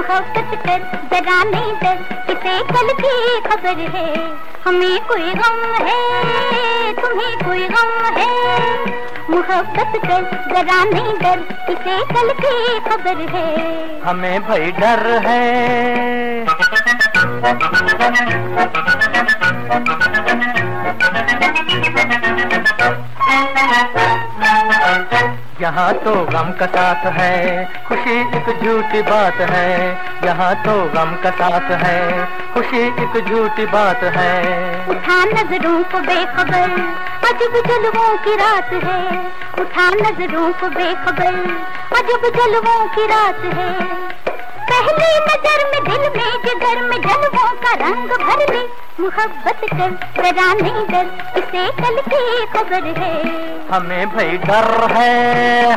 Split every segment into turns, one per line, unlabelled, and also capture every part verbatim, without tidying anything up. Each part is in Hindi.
मोहब्बत कर जरा नहीं डर, किसे कल की खबर है। हमें कोई गम है, तुम्हें कोई गम है। मोहब्बत कर जरा नहीं डर, किसे कल की खबर है।
हमें भाई डर है। यहाँ तो गम का साथ है, खुशी एक झूठी बात है। यहाँ तो गम का साथ है, खुशी एक झूठी बात है।
उठा नजरों को बेखबर, अजब जलवों की रात है। उठा नजरों को बेखबर, अजब जलवों की रात है। पहली नजर में दिल में जिगर में जलवों का रंग भर ले। मोहब्बत कर जरा नहीं डर, किसे कल की खबर है।
हमें भाई डर है।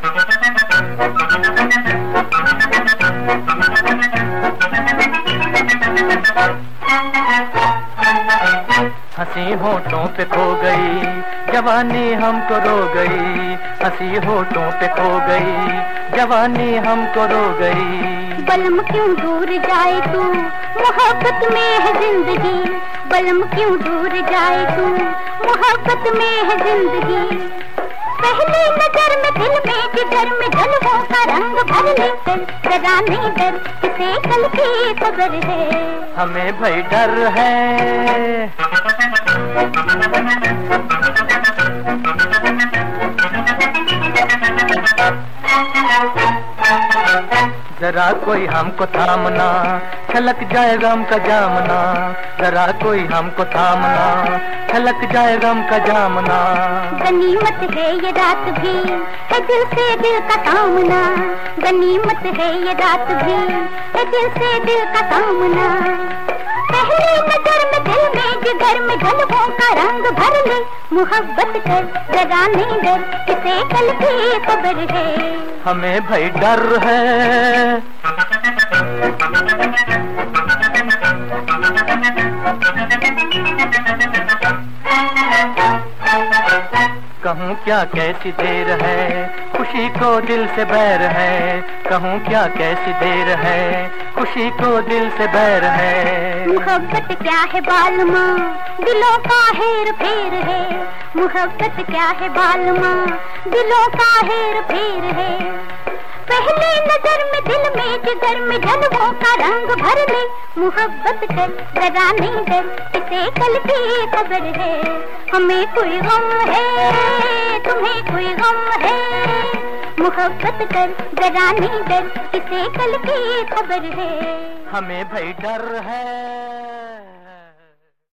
हंसी होठों पे खो गई, जवानी हमको रो गई। हंसी होठों पे खो गई, जवानी हमको रो गई।
बलम क्यों दूर जाए तू, मोहब्बत में है जिंदगी। बलम क्यों दूर जाए तू, मोहब्बत में है जिंदगी। पहली नजर में दिल में जिगर में जलवों का रंग भर ले। जरा नहीं डर, किसे कल की खबर है।
हमें भाई डर है। जरा कोई हमको थामना, छलक जाए गम का जामना। जरा कोई हमको थामना, छलक जाए गम का जामना।
गनीमत है ये रात भी, है दिल से दिल का सामना। गनीमत है ये रात भी, है दिल से दिल का सामना। पहली नजर में दिल में जिगर में जलवों का रंग भर ले। मोहब्बत कर जरा नहीं डर, किसे कल की खबर है।
हमें भाई डर है। कहूँ क्या कैसी देर है, खुशी को दिल से बैर है। कहूँ क्या कैसी देर है, खुशी को दिल से बैर है।
मोहब्बत क्या है बालमा, दिलों का हेर फेर है। मोहब्बत क्या है बालमा, दिलों का हेर फेर है। पहली नजर में दिल में जिगर में जलवों का रंग भर ले। मोहब्बत कर जरा नहीं डर, किसे कल की खबर है। हमें कोई गम है, तुम्हें कोई गम है। मोहब्बत कर जरा नहीं डर, किसे कल की खबर है।
हमें भाई डर है।